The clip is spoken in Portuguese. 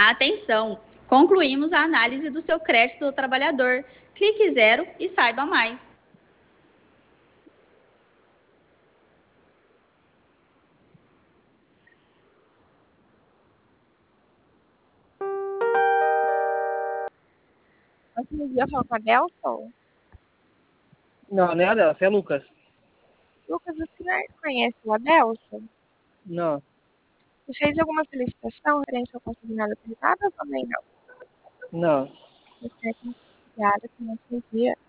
Atenção! Concluímos a análise do seu crédito do trabalhador. Clique zero e saiba mais. Outro dia eu falo com a Adelson. Não, não é Adelson, é Lucas. Lucas, o senhor conhece o Adelson? Não, Você fez alguma solicitação referente ao consignado privado ou também não? não. Você é considerada que não fazia